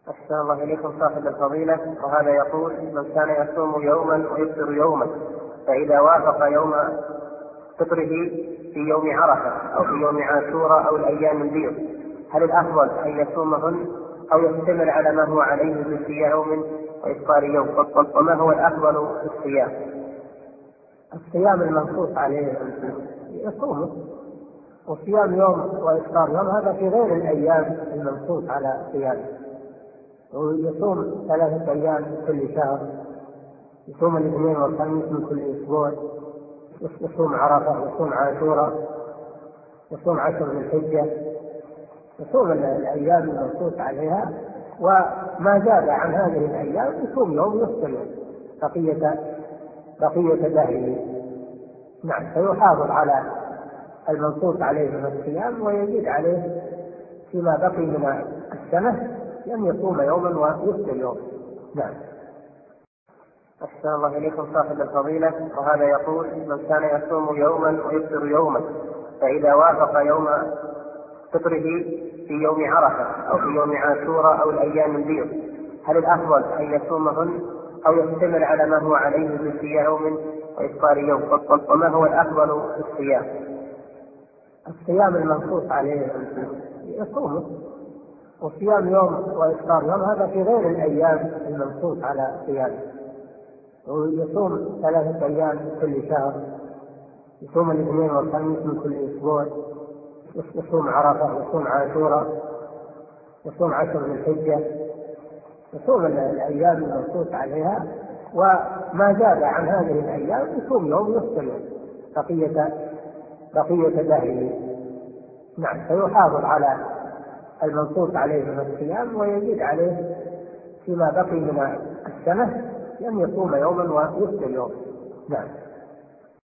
أحسن الله إليكم صاحب الفضيلة، وهذا يقول: من كان يصوم يوما ويفطر يوما، فإذا وافق يوم فطره في يوم عرفة أو في يوم عاشوراء أو الأيام البيض، هل الأفضل أن يصومهن أو يستمر على ما هو عليه من صيام يوم وإفطار يوم؟ وما هو الأفضل في الصيام؟ الصيام المنصوص عليه يصومه، وصيام يوم وإفطار يوم هذا في غير الأيام المنصوص على صيامه. ويصوم 3 أيام من كل شهر، يصوم الاثنين والخميس من كل أسبوع، يصوم عرفة، يصوم عاشوراء، يصوم 10 ذي الحجة، يصوم الأيام المنصوص عليها، وما زاد عن هذه الأيام يصوم يوم ويفطر يوم بقية دهره. نعم، فيحافظ على المنصوص عليه من الصيام ويزيد عليه فيما بقي من السنة، لأن يصوم يوما ويفطر يوم. نعم. أحسن الله إليكم صاحب الفضيلة، وهذا يقول: من كان يصوم يوما ويفطر يوما، فإذا وافق يوم فطره في يوم عرفة أو في يوم عاشوراء أو الأيام البيض، هل الأفضل أن يصومهن أو يستمر على ما هو عليه من صيام يوم وإفطار يوم؟ وما هو الأفضل في الصيام؟ الصيام المنصوص عليه يصومه، وصيام يوم وإفطار يوم هذا في غير الأيام المنصوص على صيامه. ويصوم 3 أيام من كل شهر، يصوم الاثنين والخميس من كل أسبوع، يصوم عرفة، يصوم عاشوراء، يصوم 10 ذي الحجة، يصوم الأيام المنصوص عليها، وما زاد عن هذه الأيام يصوم يوم ويفطر يوم بقية دهره. نعم، فيحافظ على المنصوص عليه من الصيام ويزيد عليه فيما بقي من السنة، لأن يصوم يوما ويفطر يوم. نعم.